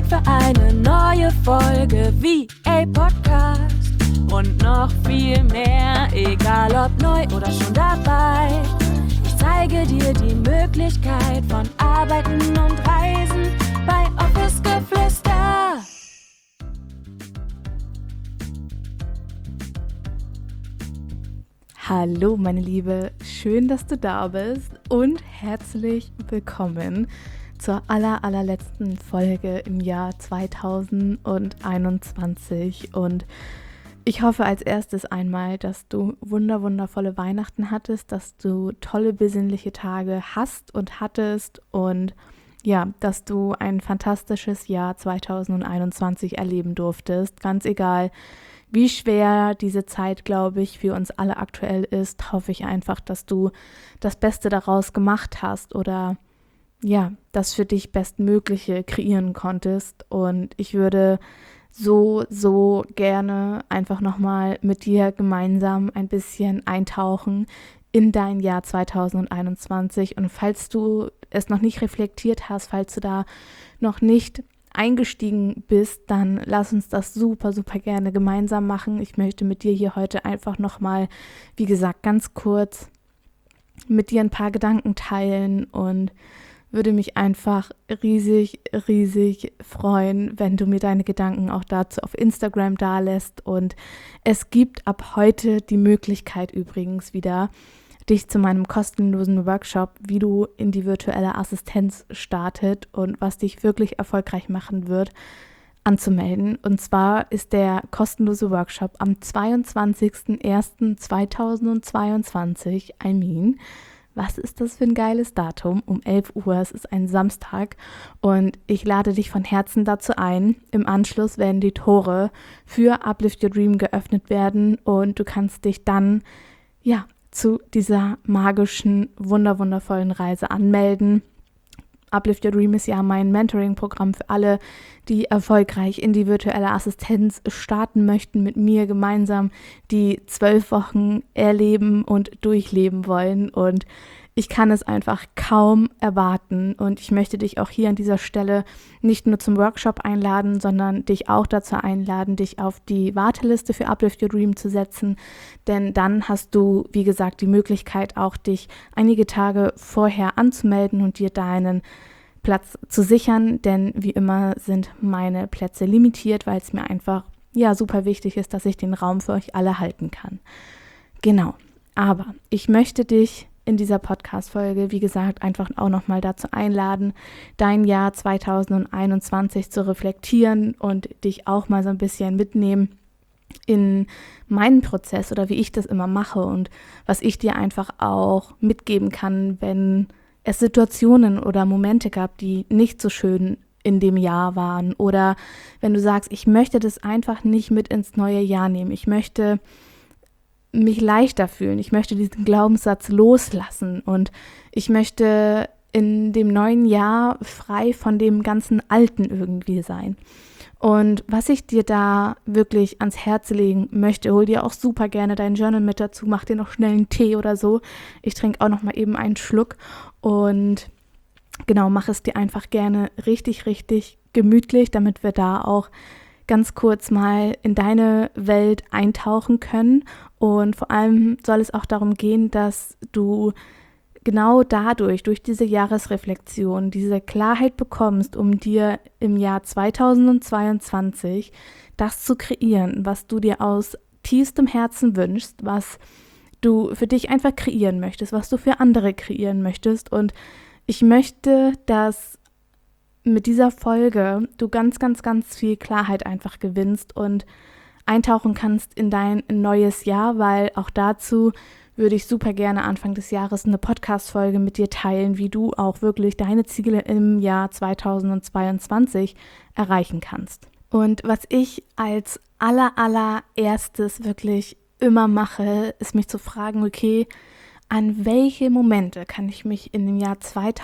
für eine neue Folge VA Podcast. Und noch viel mehr, egal ob neu oder schon dabei. Ich zeige dir die Möglichkeit von Arbeiten und Reisen bei Office Geflüster. Hallo meine Liebe, schön, dass du da bist und herzlich willkommen zur allerletzten Folge im Jahr 2021 und ich hoffe als erstes einmal, dass du wundervolle Weihnachten hattest, dass du tolle besinnliche Tage hast und hattest und ja, dass du ein fantastisches Jahr 2021 erleben durftest, ganz egal, wie schwer diese Zeit, glaube ich, für uns alle aktuell ist, hoffe ich einfach, dass du das Beste daraus gemacht hast oder ja, das für dich Bestmögliche kreieren konntest. Und ich würde so gerne einfach nochmal mit dir gemeinsam ein bisschen eintauchen in dein Jahr 2021. Und falls du es noch nicht reflektiert hast, falls du da noch nicht eingestiegen bist, dann lass uns das super gerne gemeinsam machen. Ich möchte mit dir hier heute einfach nochmal, wie gesagt, ganz kurz mit dir ein paar Gedanken teilen und würde mich einfach riesig freuen, wenn du mir deine Gedanken auch dazu auf Instagram dalässt. Und es gibt ab heute die Möglichkeit übrigens wieder, dich zu meinem kostenlosen Workshop, wie du in die virtuelle Assistenz startet und was dich wirklich erfolgreich machen wird, anzumelden. Und zwar ist der kostenlose Workshop am 22.01.2022, was ist das für ein geiles Datum? Um 11 Uhr, es ist ein Samstag und ich lade dich von Herzen dazu ein. Im Anschluss werden die Tore für Uplift Your Dream geöffnet werden und du kannst dich dann, ja, zu dieser magischen, wundervollen Reise anmelden. Uplift Your Dream ist ja mein Mentoring-Programm für alle, die erfolgreich in die virtuelle Assistenz starten möchten, mit mir gemeinsam die 12 Wochen erleben und durchleben wollen. Und ich kann es einfach kaum erwarten. Und ich möchte dich auch hier an dieser Stelle nicht nur zum Workshop einladen, sondern dich auch dazu einladen, dich auf die Warteliste für Uplift Your Dream zu setzen. Denn dann hast du, wie gesagt, die Möglichkeit auch, dich einige Tage vorher anzumelden und dir deinen Platz zu sichern. Denn wie immer sind meine Plätze limitiert, weil es mir einfach super wichtig ist, dass ich den Raum für euch alle halten kann. Genau, aber ich möchte dich in dieser Podcast-Folge, wie gesagt, einfach auch nochmal dazu einladen, dein Jahr 2021 zu reflektieren und dich auch mal so ein bisschen mitnehmen in meinen Prozess oder wie ich das immer mache und was ich dir einfach auch mitgeben kann, wenn es Situationen oder Momente gab, die nicht so schön in dem Jahr waren oder wenn du sagst, ich möchte das einfach nicht mit ins neue Jahr nehmen, ich möchte mich leichter fühlen. Ich möchte diesen Glaubenssatz loslassen und ich möchte in dem neuen Jahr frei von dem ganzen Alten irgendwie sein. Und was ich dir da wirklich ans Herz legen möchte, hol dir auch super gerne dein Journal mit dazu, mach dir noch schnell einen Tee oder so. Ich trinke auch noch mal eben einen Schluck und genau, mach es dir einfach gerne richtig gemütlich, damit wir da auch ganz kurz mal in deine Welt eintauchen können. Und vor allem soll es auch darum gehen, dass du genau dadurch, durch diese Jahresreflexion, diese Klarheit bekommst, um dir im Jahr 2022 das zu kreieren, was du dir aus tiefstem Herzen wünschst, was du für dich einfach kreieren möchtest, was du für andere kreieren möchtest. Und ich möchte, dass mit dieser Folge du ganz viel Klarheit einfach gewinnst und eintauchen kannst in dein neues Jahr, weil auch dazu würde ich super gerne Anfang des Jahres eine Podcast-Folge mit dir teilen, wie du auch wirklich deine Ziele im Jahr 2022 erreichen kannst. Und was ich als allererstes wirklich immer mache, ist mich zu fragen, okay, an welche Momente kann ich mich in dem Jahr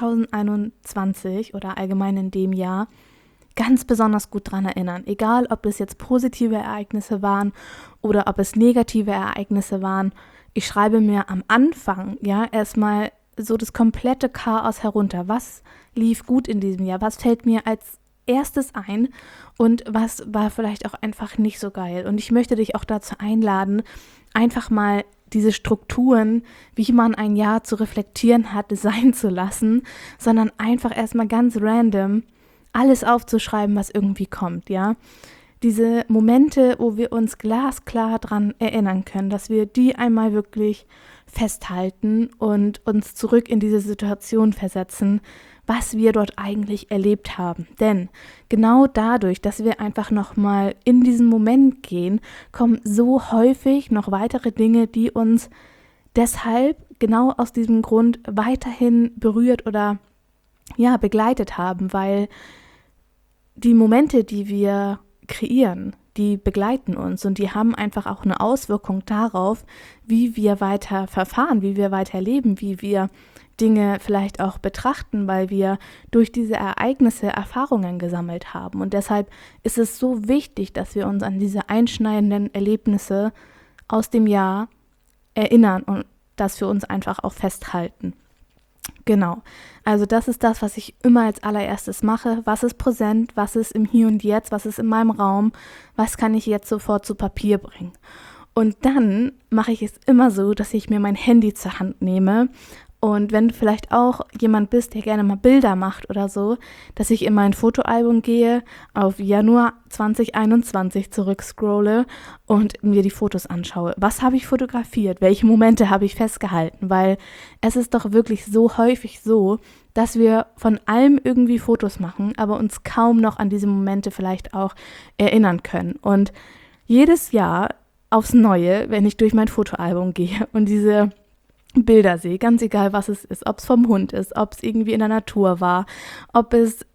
2021 oder allgemein in dem Jahr ganz besonders gut dran erinnern. Egal, ob es jetzt positive Ereignisse waren oder ob es negative Ereignisse waren. Ich schreibe mir am Anfang erstmal so das komplette Chaos herunter. Was lief gut in diesem Jahr? Was fällt mir als erstes ein und was war vielleicht auch einfach nicht so geil. Und ich möchte dich auch dazu einladen, einfach mal diese Strukturen, wie man ein Jahr zu reflektieren hat, sein zu lassen, sondern einfach erstmal ganz random alles aufzuschreiben, was irgendwie kommt, ja. Diese Momente, wo wir uns glasklar dran erinnern können, dass wir die einmal wirklich festhalten und uns zurück in diese Situation versetzen, was wir dort eigentlich erlebt haben. Denn genau dadurch, dass wir einfach nochmal in diesen Moment gehen, kommen so häufig noch weitere Dinge, die uns deshalb genau aus diesem Grund weiterhin berührt oder ja, begleitet haben, weil die Momente, die wir kreieren, die begleiten uns und die haben einfach auch eine Auswirkung darauf, wie wir weiter verfahren, wie wir weiter leben, wie wir Dinge vielleicht auch betrachten, weil wir durch diese Ereignisse Erfahrungen gesammelt haben. Und deshalb ist es so wichtig, dass wir uns an diese einschneidenden Erlebnisse aus dem Jahr erinnern und dass wir uns einfach auch festhalten. Genau, also das ist das, was ich immer als allererstes mache. Was ist präsent, was ist im Hier und Jetzt, was ist in meinem Raum, was kann ich jetzt sofort zu Papier bringen? Und dann mache ich es immer so, dass ich mir mein Handy zur Hand nehme. Und wenn du vielleicht auch jemand bist, der gerne mal Bilder macht oder so, dass ich in mein Fotoalbum gehe, auf Januar 2021 zurückscrolle und mir die Fotos anschaue. Was habe ich fotografiert? Welche Momente habe ich festgehalten? Weil es ist doch wirklich so häufig so, dass wir von allem irgendwie Fotos machen, aber uns kaum noch an diese Momente vielleicht auch erinnern können. Und jedes Jahr aufs Neue, wenn ich durch mein Fotoalbum gehe und diese Bilder sehe, ganz egal was es ist, ob es vom Hund ist, ob es irgendwie in der Natur war, ob es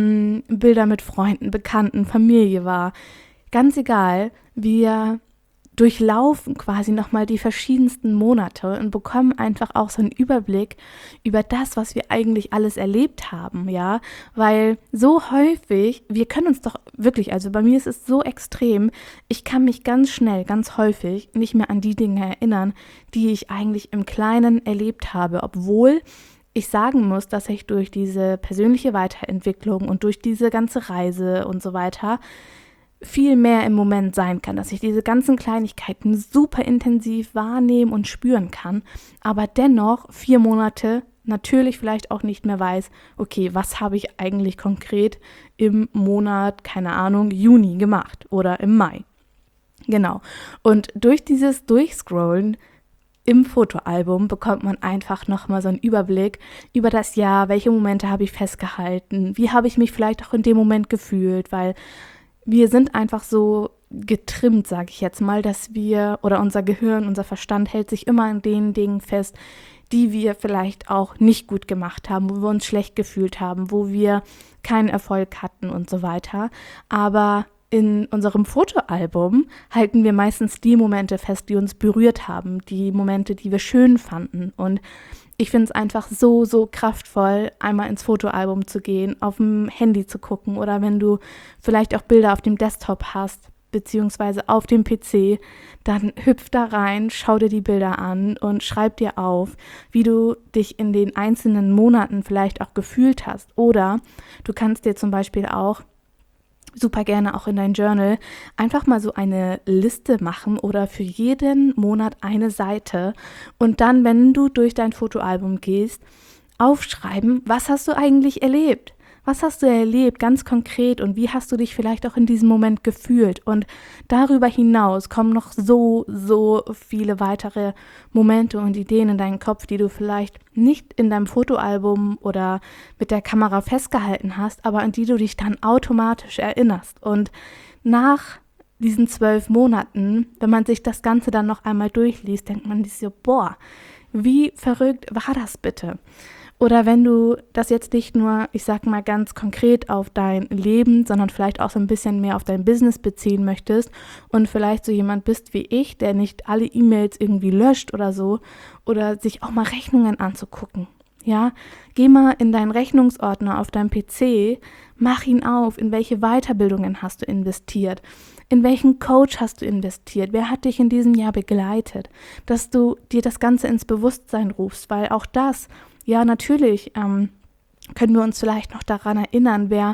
Bilder mit Freunden, Bekannten, Familie war, ganz egal, wir durchlaufen quasi nochmal die verschiedensten Monate und bekommen einfach auch so einen Überblick über das, was wir eigentlich alles erlebt haben, ja, weil so häufig, wir können uns doch wirklich, also bei mir ist es so extrem, ich kann mich ganz schnell, ganz häufig nicht mehr an die Dinge erinnern, die ich eigentlich im Kleinen erlebt habe, obwohl ich sagen muss, dass ich durch diese persönliche Weiterentwicklung und durch diese ganze Reise und so weiter viel mehr im Moment sein kann, dass ich diese ganzen Kleinigkeiten super intensiv wahrnehmen und spüren kann, aber dennoch 4 Monate natürlich vielleicht auch nicht mehr weiß, okay, was habe ich eigentlich konkret im Monat, keine Ahnung, Juni gemacht oder im Mai. Genau. Und durch dieses Durchscrollen im Fotoalbum bekommt man einfach nochmal so einen Überblick über das Jahr, welche Momente habe ich festgehalten, wie habe ich mich vielleicht auch in dem Moment gefühlt, weil wir sind einfach so getrimmt, sage ich jetzt mal, dass wir, oder unser Gehirn, unser Verstand hält sich immer an den Dingen fest, die wir vielleicht auch nicht gut gemacht haben, wo wir uns schlecht gefühlt haben, wo wir keinen Erfolg hatten und so weiter. Aber in unserem Fotoalbum halten wir meistens die Momente fest, die uns berührt haben, die Momente, die wir schön fanden. Und ich finde es einfach so, so kraftvoll, einmal ins Fotoalbum zu gehen, auf dem Handy zu gucken oder wenn du vielleicht auch Bilder auf dem Desktop hast, beziehungsweise auf dem PC, dann hüpf da rein, schau dir die Bilder an und schreib dir auf, wie du dich in den einzelnen Monaten vielleicht auch gefühlt hast. Oder du kannst dir zum Beispiel auch super gerne auch in dein Journal einfach mal so eine Liste machen oder für jeden Monat eine Seite und dann, wenn du durch dein Fotoalbum gehst, aufschreiben, was hast du eigentlich erlebt? Was hast du erlebt, ganz konkret und wie hast du dich vielleicht auch in diesem Moment gefühlt? Und darüber hinaus kommen noch so, so viele weitere Momente und Ideen in deinen Kopf, die du vielleicht nicht in deinem Fotoalbum oder mit der Kamera festgehalten hast, aber an die du dich dann automatisch erinnerst. Und nach diesen 12 Monaten, wenn man sich das Ganze dann noch einmal durchliest, denkt man sich so, boah, wie verrückt war das bitte? Oder wenn du das jetzt nicht nur, ich sag mal ganz konkret auf dein Leben, sondern vielleicht auch so ein bisschen mehr auf dein Business beziehen möchtest und vielleicht so jemand bist wie ich, der nicht alle E-Mails irgendwie löscht oder so, oder sich auch mal Rechnungen anzugucken. Ja, geh mal in deinen Rechnungsordner auf deinem PC, mach ihn auf, in welche Weiterbildungen hast du investiert, in welchen Coach hast du investiert, wer hat dich in diesem Jahr begleitet, dass du dir das Ganze ins Bewusstsein rufst, weil auch das, ja, natürlich können wir uns vielleicht noch daran erinnern, wer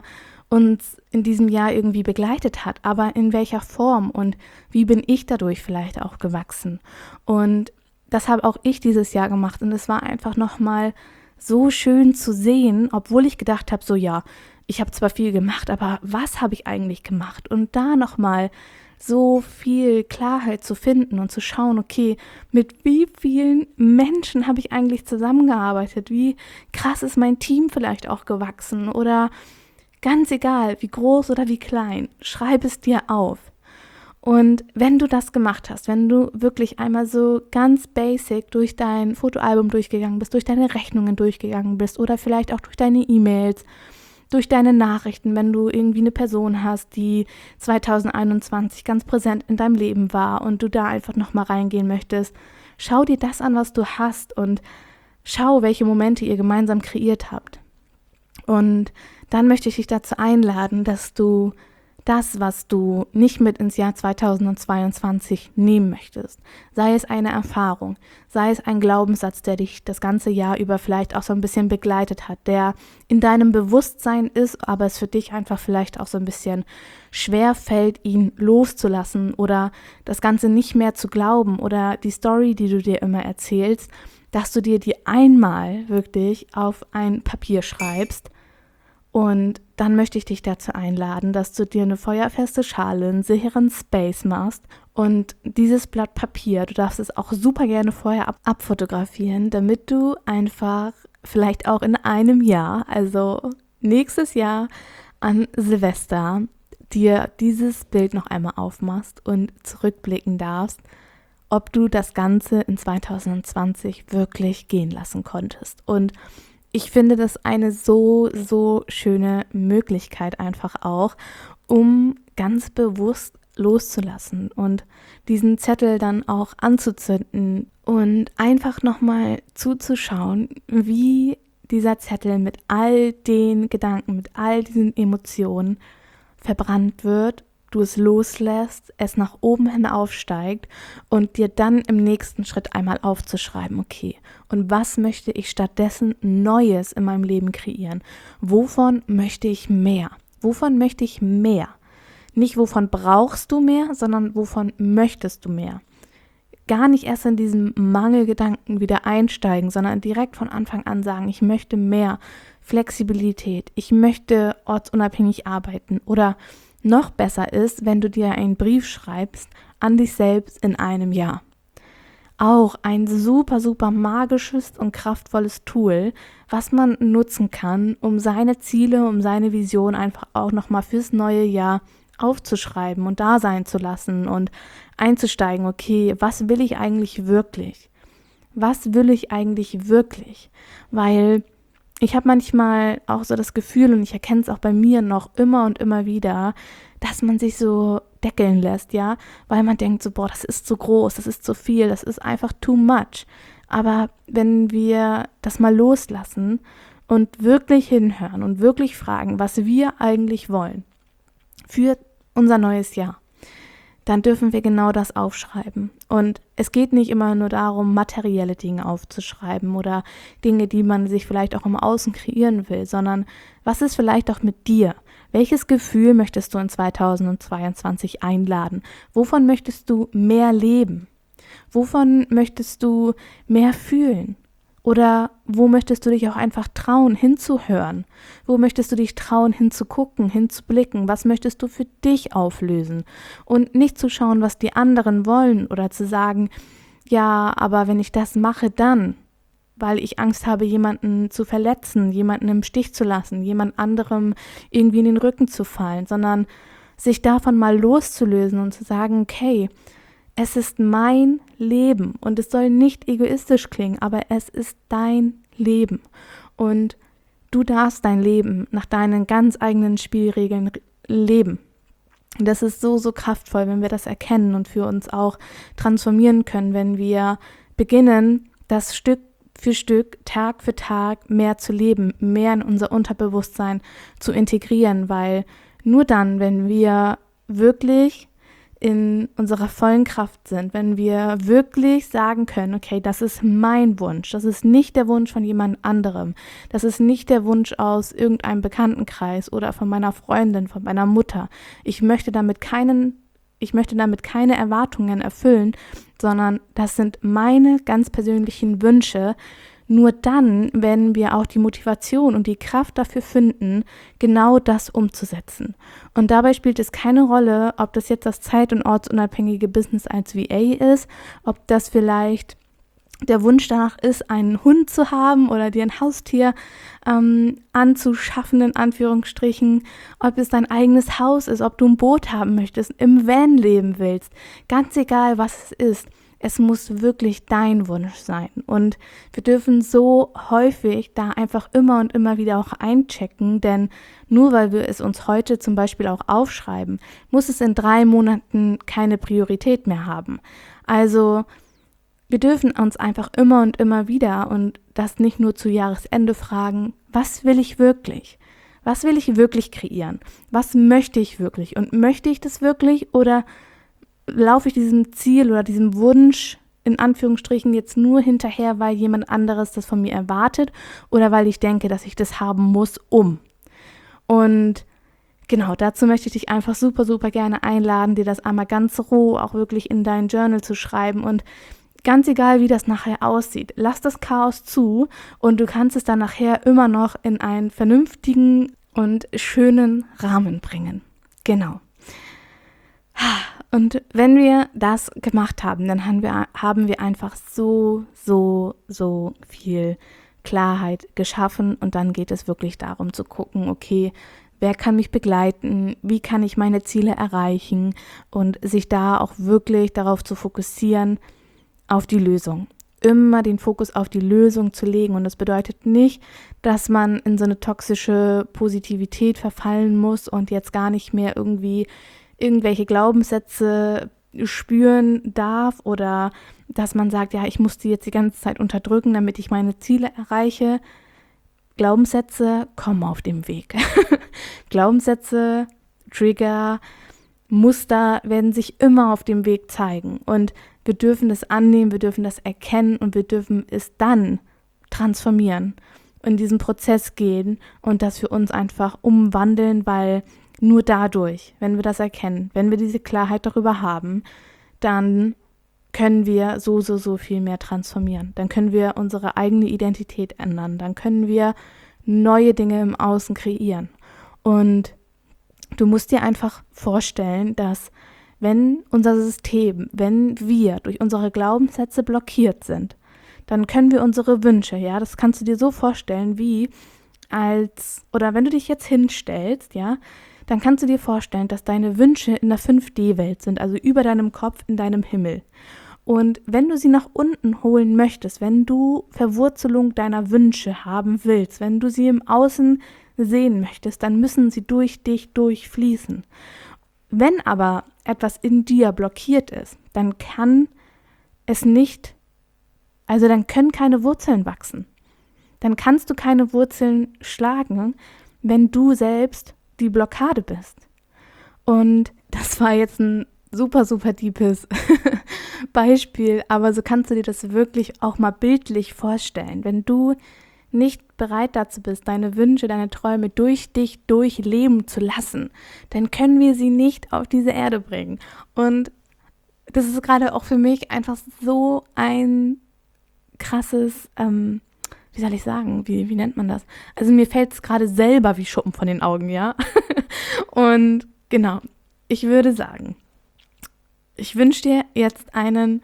uns in diesem Jahr irgendwie begleitet hat, aber in welcher Form und wie bin ich dadurch vielleicht auch gewachsen. Und das habe auch ich dieses Jahr gemacht und es war einfach nochmal so schön zu sehen, obwohl ich gedacht habe, so ja, ich habe zwar viel gemacht, aber was habe ich eigentlich gemacht? Und da nochmal so viel Klarheit zu finden und zu schauen, okay, mit wie vielen Menschen habe ich eigentlich zusammengearbeitet? Wie krass ist mein Team vielleicht auch gewachsen? Oder ganz egal, wie groß oder wie klein, schreib es dir auf. Und wenn du das gemacht hast, wenn du wirklich einmal so ganz basic durch dein Fotoalbum durchgegangen bist, durch deine Rechnungen durchgegangen bist oder vielleicht auch durch deine E-Mails, durch deine Nachrichten, wenn du irgendwie eine Person hast, die 2021 ganz präsent in deinem Leben war und du da einfach nochmal reingehen möchtest, schau dir das an, was du hast und schau, welche Momente ihr gemeinsam kreiert habt. Und dann möchte ich dich dazu einladen, dass du das, was du nicht mit ins Jahr 2022 nehmen möchtest, sei es eine Erfahrung, sei es ein Glaubenssatz, der dich das ganze Jahr über vielleicht auch so ein bisschen begleitet hat, der in deinem Bewusstsein ist, aber es für dich einfach vielleicht auch so ein bisschen schwer fällt, ihn loszulassen oder das Ganze nicht mehr zu glauben oder die Story, die du dir immer erzählst, dass du dir die einmal wirklich auf ein Papier schreibst. Und dann möchte ich dich dazu einladen, dass du dir eine feuerfeste Schale, einen sicheren Space machst und dieses Blatt Papier, du darfst es auch super gerne vorher abfotografieren, damit du einfach vielleicht auch in einem Jahr, also nächstes Jahr an Silvester, dir dieses Bild noch einmal aufmachst und zurückblicken darfst, ob du das Ganze in 2020 wirklich gehen lassen konntest. Und ich finde das eine so schöne Möglichkeit einfach auch, um ganz bewusst loszulassen und diesen Zettel dann auch anzuzünden und einfach nochmal zuzuschauen, wie dieser Zettel mit all den Gedanken, mit all diesen Emotionen verbrannt wird, du es loslässt, es nach oben hin aufsteigt und dir dann im nächsten Schritt einmal aufzuschreiben, okay, und was möchte ich stattdessen Neues in meinem Leben kreieren? Wovon möchte ich mehr? Wovon möchte ich mehr? Nicht wovon brauchst du mehr, sondern wovon möchtest du mehr? Gar nicht erst in diesen Mangelgedanken wieder einsteigen, sondern direkt von Anfang an sagen, ich möchte mehr Flexibilität, ich möchte ortsunabhängig arbeiten oder noch besser ist, wenn du dir einen Brief schreibst an dich selbst in einem Jahr. Auch ein super magisches und kraftvolles Tool, was man nutzen kann, um seine Ziele, um seine Vision einfach auch nochmal fürs neue Jahr aufzuschreiben und da sein zu lassen und einzusteigen, okay, was will ich eigentlich wirklich? Was will ich eigentlich wirklich? Weil ich habe manchmal auch so das Gefühl, und ich erkenne es auch bei mir noch immer und immer wieder, dass man sich so deckeln lässt, ja, weil man denkt so, boah, das ist zu groß, das ist zu viel, das ist einfach too much. Aber wenn wir das mal loslassen und wirklich hinhören und wirklich fragen, was wir eigentlich wollen für unser neues Jahr, dann dürfen wir genau das aufschreiben. Und es geht nicht immer nur darum, materielle Dinge aufzuschreiben oder Dinge, die man sich vielleicht auch im Außen kreieren will, sondern was ist vielleicht auch mit dir? Welches Gefühl möchtest du in 2022 einladen? Wovon möchtest du mehr leben? Wovon möchtest du mehr fühlen? Oder wo möchtest du dich auch einfach trauen, hinzuhören? Wo möchtest du dich trauen, hinzugucken, hinzublicken? Was möchtest du für dich auflösen? Und nicht zu schauen, was die anderen wollen oder zu sagen, ja, aber wenn ich das mache, dann, weil ich Angst habe, jemanden zu verletzen, jemanden im Stich zu lassen, jemand anderem irgendwie in den Rücken zu fallen, sondern sich davon mal loszulösen und zu sagen, okay, es ist mein Leben und es soll nicht egoistisch klingen, aber es ist dein Leben und du darfst dein Leben nach deinen ganz eigenen Spielregeln leben. Und das ist so kraftvoll, wenn wir das erkennen und für uns auch transformieren können, wenn wir beginnen, das Stück für Stück, Tag für Tag mehr zu leben, mehr in unser Unterbewusstsein zu integrieren, weil nur dann, wenn wir wirklich in unserer vollen Kraft sind, wenn wir wirklich sagen können, okay, das ist mein Wunsch, das ist nicht der Wunsch von jemand anderem, das ist nicht der Wunsch aus irgendeinem Bekanntenkreis oder von meiner Freundin, von meiner Mutter. Ich möchte damit keine Erwartungen erfüllen, sondern das sind meine ganz persönlichen Wünsche. Nur dann werden wir auch die Motivation und die Kraft dafür finden, genau das umzusetzen. Und dabei spielt es keine Rolle, ob das jetzt das zeit- und ortsunabhängige Business als VA ist, ob das vielleicht der Wunsch danach ist, einen Hund zu haben oder dir ein Haustier anzuschaffen, in Anführungsstrichen, ob es dein eigenes Haus ist, ob du ein Boot haben möchtest, im Van leben willst, ganz egal, was es ist. Es muss wirklich dein Wunsch sein. Und wir dürfen so häufig da einfach immer und immer wieder auch einchecken, denn nur weil wir es uns heute zum Beispiel auch aufschreiben, muss es in 3 Monaten keine Priorität mehr haben. Also wir dürfen uns einfach immer und immer wieder und das nicht nur zu Jahresende fragen, was will ich wirklich? Was will ich wirklich kreieren? Was möchte ich wirklich? Und möchte ich das wirklich oder laufe ich diesem Ziel oder diesem Wunsch in Anführungsstrichen jetzt nur hinterher, weil jemand anderes das von mir erwartet oder weil ich denke, dass ich das haben muss, Und genau, dazu möchte ich dich einfach super, super gerne einladen, dir das einmal ganz roh auch wirklich in dein Journal zu schreiben und ganz egal, wie das nachher aussieht, lass das Chaos zu und du kannst es dann nachher immer noch in einen vernünftigen und schönen Rahmen bringen. Genau. Und wenn wir das gemacht haben, dann haben wir einfach so viel Klarheit geschaffen und dann geht es wirklich darum zu gucken, okay, wer kann mich begleiten, wie kann ich meine Ziele erreichen und sich da auch wirklich darauf zu fokussieren, auf die Lösung. Immer den Fokus auf die Lösung zu legen und das bedeutet nicht, dass man in so eine toxische Positivität verfallen muss und jetzt gar nicht mehr irgendwie irgendwelche Glaubenssätze spüren darf oder dass man sagt, ja, ich muss die jetzt die ganze Zeit unterdrücken, damit ich meine Ziele erreiche. Glaubenssätze kommen auf dem Weg. Glaubenssätze, Trigger, Muster werden sich immer auf dem Weg zeigen und wir dürfen das annehmen, wir dürfen das erkennen und wir dürfen es dann transformieren, in diesen Prozess gehen und das für uns einfach umwandeln, weil nur dadurch, wenn wir das erkennen, wenn wir diese Klarheit darüber haben, dann können wir so viel mehr transformieren. Dann können wir unsere eigene Identität ändern. Dann können wir neue Dinge im Außen kreieren. Und du musst dir einfach vorstellen, dass wenn unser System, wenn wir durch unsere Glaubenssätze blockiert sind, dann können wir unsere Wünsche, ja, das kannst du dir so vorstellen, oder wenn du dich jetzt hinstellst, ja, dann kannst du dir vorstellen, dass deine Wünsche in der 5D-Welt sind, also über deinem Kopf in deinem Himmel. Und wenn du sie nach unten holen möchtest, wenn du Verwurzelung deiner Wünsche haben willst, wenn du sie im Außen sehen möchtest, dann müssen sie durch dich durchfließen. Wenn aber etwas in dir blockiert ist, dann können keine Wurzeln wachsen. Dann kannst du keine Wurzeln schlagen, wenn du selbst die Blockade bist. Und das war jetzt ein super deepes Beispiel, aber so kannst du dir das wirklich auch mal bildlich vorstellen. Wenn du nicht bereit dazu bist, deine Wünsche, deine Träume durch dich durchleben zu lassen, dann können wir sie nicht auf diese Erde bringen. Und das ist gerade auch für mich einfach so ein krasses, wie soll ich sagen, wie nennt man das? Also mir fällt es gerade selber wie Schuppen von den Augen, ja? Und genau, ich würde sagen, ich wünsche dir jetzt einen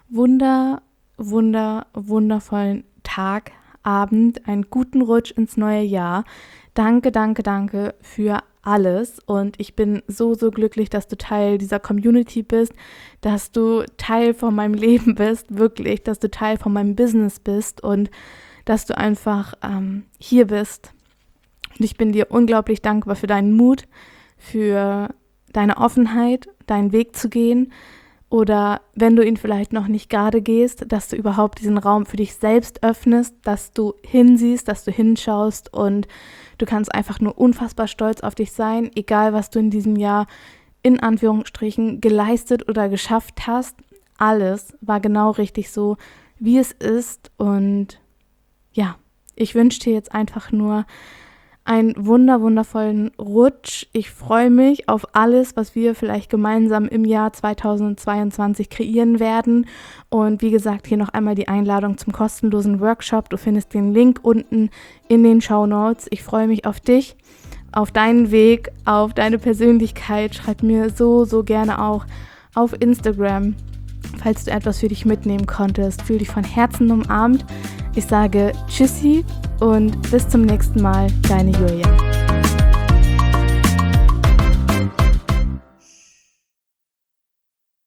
wundervollen Tag, Abend, einen guten Rutsch ins neue Jahr. Danke für alles und ich bin so glücklich, dass du Teil dieser Community bist, dass du Teil von meinem Leben bist, wirklich, dass du Teil von meinem Business bist und dass du einfach hier bist. Und ich bin dir unglaublich dankbar für deinen Mut, für deine Offenheit, deinen Weg zu gehen oder wenn du ihn vielleicht noch nicht gerade gehst, dass du überhaupt diesen Raum für dich selbst öffnest, dass du hinsiehst, dass du hinschaust und du kannst einfach nur unfassbar stolz auf dich sein, egal was du in diesem Jahr in Anführungsstrichen geleistet oder geschafft hast. Alles war genau richtig so, wie es ist. Und ja, ich wünsche dir jetzt einfach nur einen wundervollen Rutsch. Ich freue mich auf alles, was wir vielleicht gemeinsam im Jahr 2022 kreieren werden. Und wie gesagt, hier noch einmal die Einladung zum kostenlosen Workshop. Du findest den Link unten in den Shownotes. Ich freue mich auf dich, auf deinen Weg, auf deine Persönlichkeit. Schreib mir so gerne auch auf Instagram, falls du etwas für dich mitnehmen konntest. Fühl dich von Herzen umarmt. Ich sage Tschüssi und bis zum nächsten Mal, deine Julia.